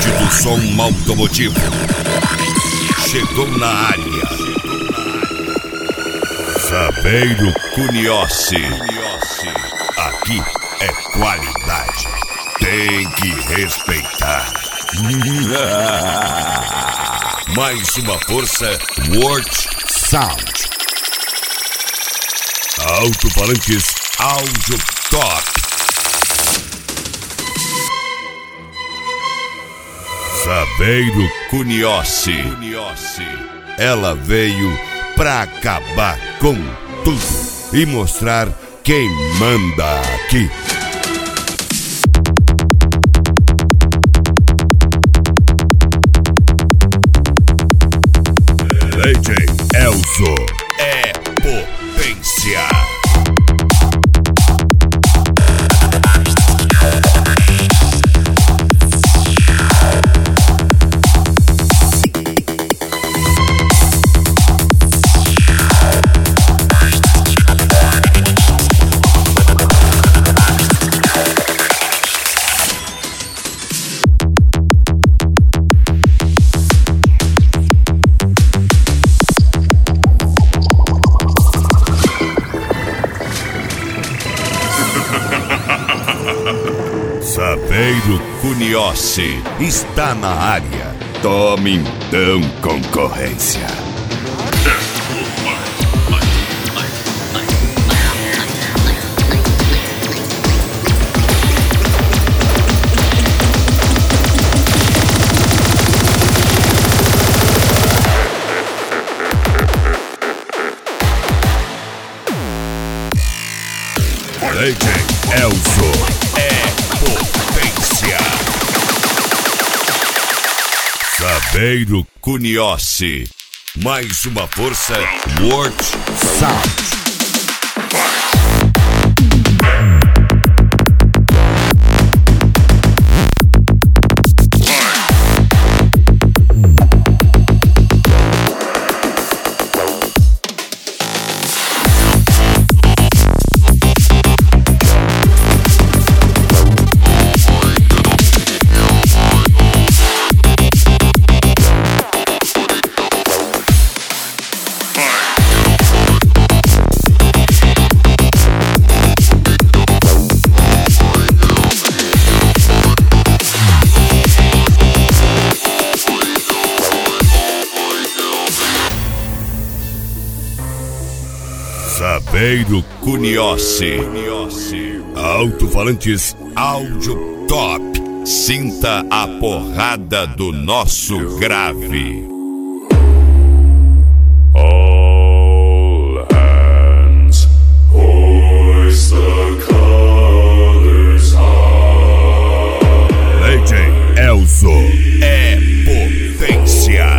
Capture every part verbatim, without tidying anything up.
gigante do som automotivo chegou na área. Saveiro Cuniossi. Aqui é qualidade. Tem que respeitar. Mais uma força World Sound. Alto-falantes áudio top. Saveiro Cuniossi. Ela veio pra acabar com tudo e mostrar quem manda aqui. D J Elzo é potência. Saveiro Cuniossi está na área. Tome então, concorrência. D J Elzo é potência. Saveiro Cuniossi. Mais uma força World Sound. Saveiro Cuniossi. Alto-falantes áudio top. Sinta a porrada do nosso grave. All hands, hoist the colors high. D J Elzo é potência.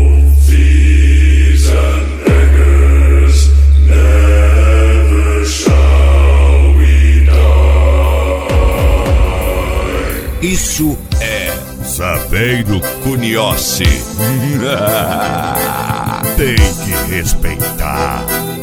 Isso é Saveiro Cuniossi. Tem que respeitar.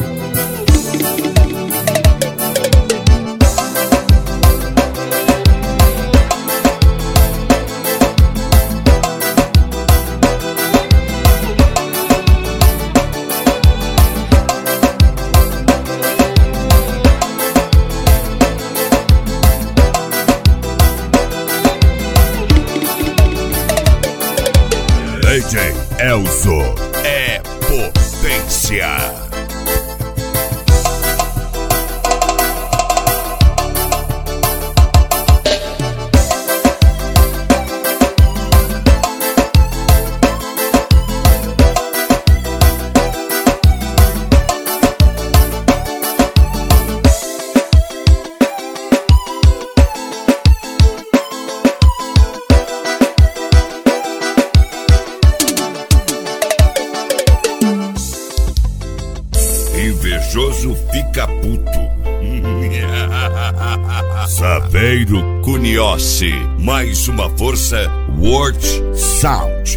D J Elzo é potência. Invejoso fica puto. Saveiro Cuniossi. Mais uma força World Sound.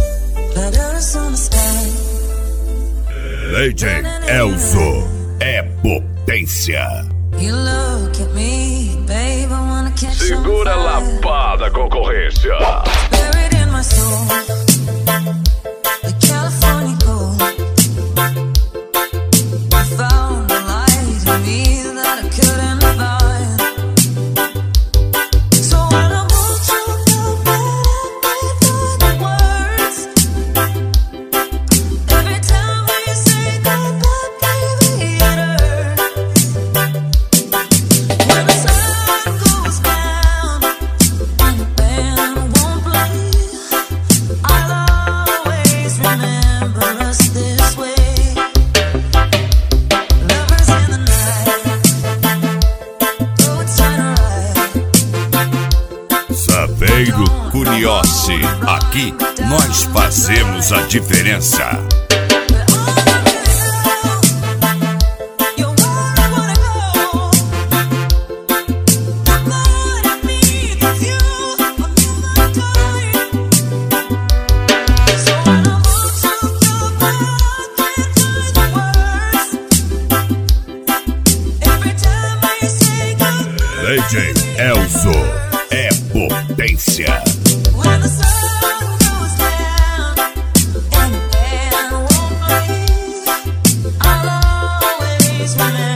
D J Elzo é potência. Segura a lapada, concorrência. Saveiro Curiossi, aqui nós fazemos a diferença. D J Elzo é potência. Remember